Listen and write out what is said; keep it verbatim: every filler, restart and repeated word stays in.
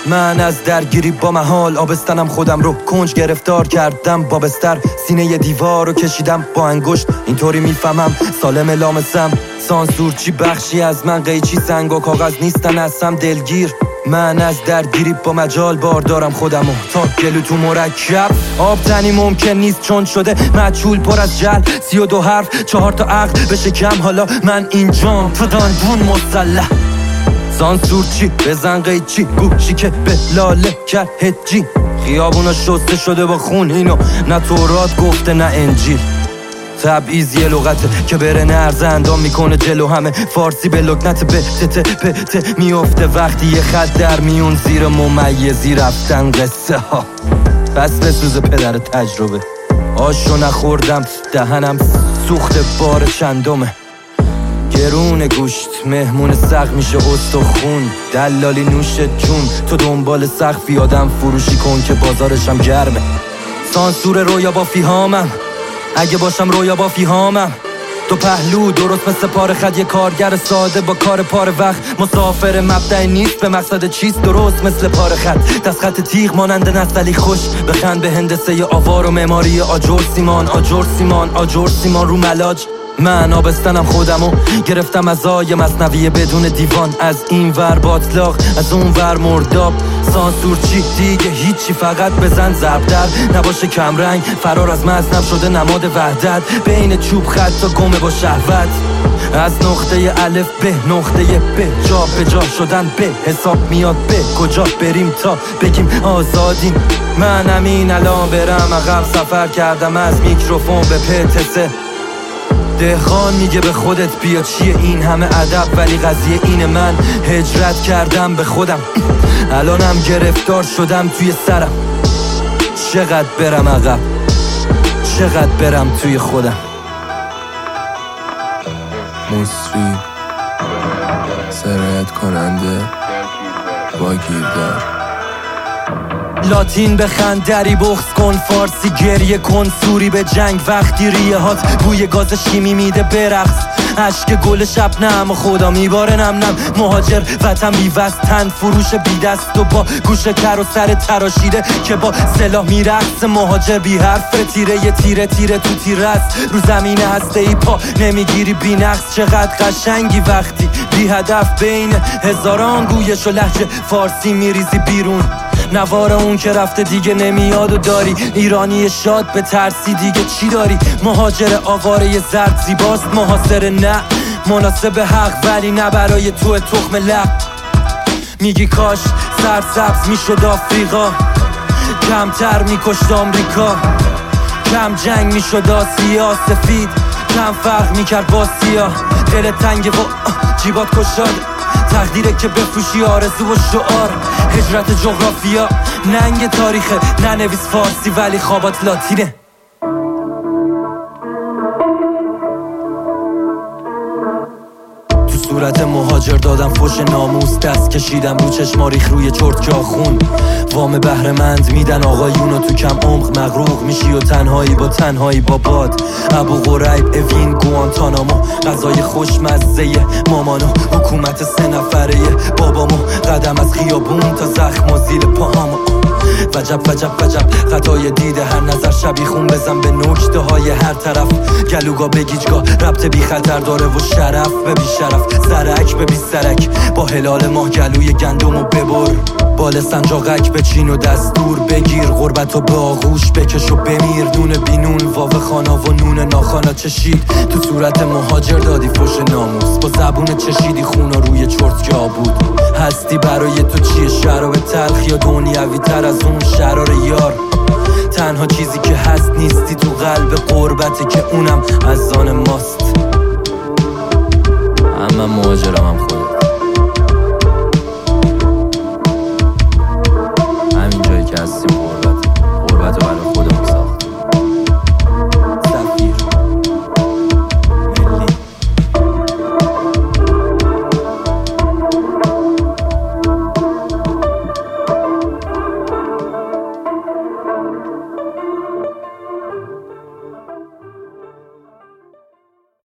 من از درگیری با محال آبستنم خودم رو کنج گرفتار کردم با بستر سینه ی دیوار رو کشیدم با انگشت اینطوری میفهمم سالم لامسم سانسور چی بخشی از من قیچی سنگ و کاغذ نیستن هستم دلگیر من از درگیری با مجال بار دارم خودمو تا گلو تو مرکب آب تنی ممکن نیست چون شده مجهول پر از جل سی و دو حرف چهار تا عقل بشه کم حالا من اینجام تو دانبون مسلح سانسور چی بزن قیچی گوشی که به لاله کرد هجی خیابونا شسته شده با خون اینو نه تورات گفته نه انجیل تبعیض یه لغته که بره نرز اندام میکنه جلو همه فارسی به لکنت به تته پته میفته وقتی یه خط در میون زیر ممیزی رفتن قصه ها بس بسوز پدر تجربه آشو نخوردم دهنم سوخت بار چندمه گرون گوشت مهمون سق میشه استخون دلالی نوش جون تو دنبال سقفی آدم فروشی کن که بازارشم گرمه سانسور رویا با فیهامم اگه باشم رویا با فیهامم دو پهلو درست مثل پاره خد یه کارگر ساده با کار پاره وقت مسافر مبدأ نیست به مقصد چیست درست مثل پاره خط دست خط تیغ مانند نستعلی خوش بخند به هندسه ی آوار و معماری آجر سیمان آجر سیمان آجر سیمان رو ملاج من آبستنم خودمو گرفتم از آی مثنوی بدون دیوان از این ور باطلاق از اون ور مرداب سانسور چی دیگه هیچی فقط بزن ضرب در نباشه کمرنگ فرار از مزنم شده نماد وحدت بین چوب خط تا گمه با شهوت از نقطه الف به نقطه ب جا به جا شدن به حساب میاد به کجا بریم تا بگیم آزادیم من همین الان برم عقب سفر کردم از میکروفون به پتسه دهقان میگه به خودت بیا چیه این همه ادب ولی قضیه اینه من هجرت کردم به خودم الانم گرفتار شدم توی سرم چقدر برم عقب چقدر برم توی خودم مصری سرایت کننده با گیردار لاتین بخند دری بغض کن فارسی گریه کن سوری به جنگ وقتی ریه هات بوی گاز شیمی میده برقص عشق گل شب نم و خدا میباره نم نم مهاجر وطن بیوست تن فروش بی دست و با گوش کر و سر تراشیده که با سلاح میرقص مهاجر بی حرف تیره یه تیره تیره تو تیره است رو زمین هسته ای پا نمیگیری بی نقص چقدر قشنگی وقتی بی هدف بین هزاران گویش و لهجه فارسی میریزی بیرون نوار اون که رفته دیگه نمیاد و داری ایرانی شاد به ترسی دیگه چی داری مهاجر آواره زرد زیباست محاصره نه مناسب حق ولی نه برای تو تخم لب میگی کاش سرسبز میشد آفریقا کمتر میکشت آمریکا کم جنگ میشد آسیا سفید کم فرق میکرد با سیاه دل تنگ و جیبات کشاده تقدیره که بفروشی آرزو و شعار هجرت جغرافیا ننگ تاریخه ننویس فارسی ولی خوابات لاتینه صورت مهاجر دادم فوش ناموس دست کشیدم رو چشما ریخ روی چرت جا خون وام بهره‌مند میدن آقایونو تو کم عمق مغروق میشی و تنهایی با تنهایی با باد ابو غریب اوین گوانتانامو غذای خوشمزه مامانو حکومت سه نفره بابامو قدم از خیابون تا زخم و زیل پاهامو وجب وجب وجب خطای دیده هر نظر شبی خون بزن به نکته های هر طرف گلوگا بگیجگاه ربط بی خطر داره و شرف به بی شرف سرک به بی سرک با هلال ماه گلوی گندمو ببر بال سنجاقک به چین و دستور بگیر غربت و به آغوش بکش و بمیر دون بینون واو خانا و نون ناخانا چشید تو صورت مهاجر دادی فوش ناموس با زبون چشیدی خونا روی چرت جا بود هستی برای تو چیه شراب تلخ یا دنیوی تر از اون شرار یار تنها چیزی که هست نیستی تو قلب غربتی که اونم از آن ماست. من مهاجرم هم خودم